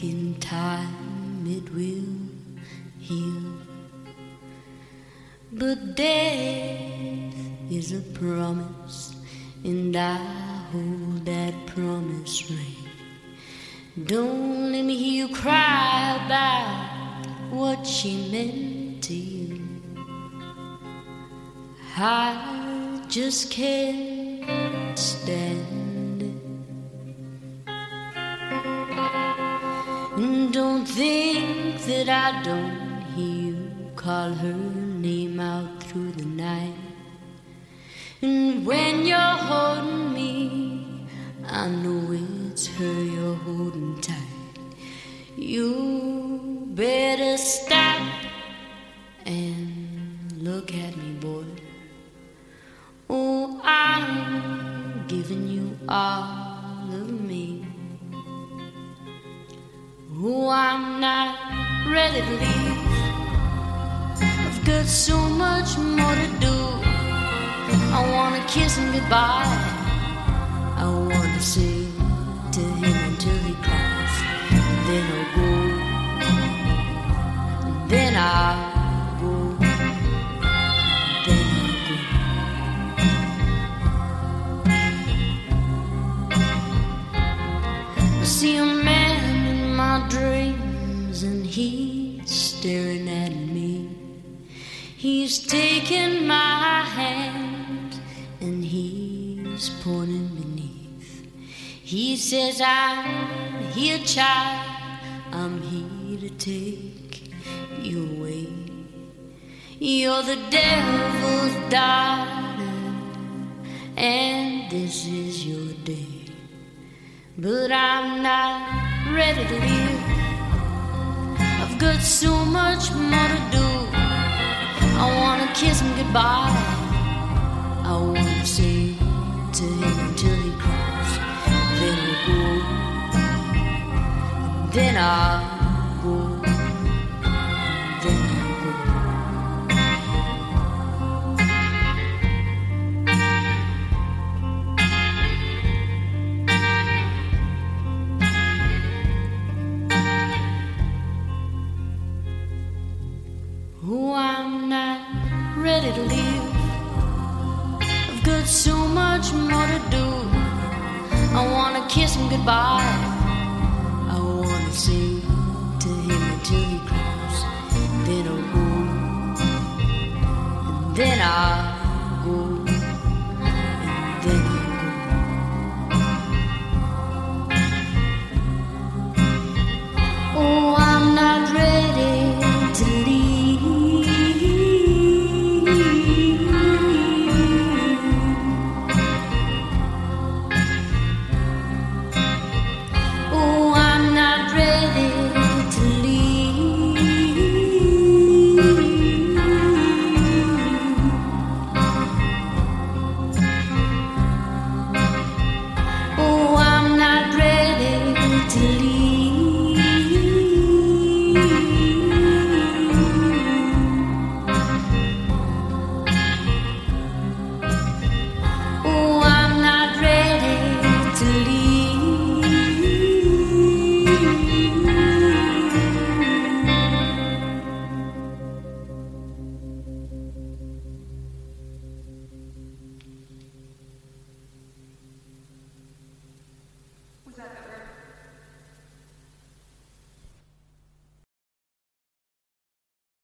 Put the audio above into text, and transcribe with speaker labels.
Speaker 1: in time it will heal. But death is a promise, and I hold that promise ring. Don't let me hear you cry about what she meant to you. I just can't stand it. And don't think that I don't hear you call her name out through the night. And when you're holding me, I know it's her you're holding tight. You better stop and look at me, boy. Oh, I'm giving you all of me. Oh, I'm not ready to leave. I've got so much more to do. I wanna kiss him goodbye. I wanna sing to him until he cries. Then I'll go. Then I'll go. Then I'll go. I see a man in my dreams, and he's staring at me. He's taking my hand, and he's pointing beneath. He says, I'm here, child. I'm here to take you away. You're the devil's daughter, and this is your day. But I'm not ready to leave. I've got so much more to do. I wanna kiss him goodbye. I wanna say to him until he cries. Then I'll go. Then I'll go. Then I'll go. Oh, I'm not ready to leave. I've got so much more to do. I wanna kiss him goodbye. I wanna sing to him until he cries. Then I'll go. And then I'll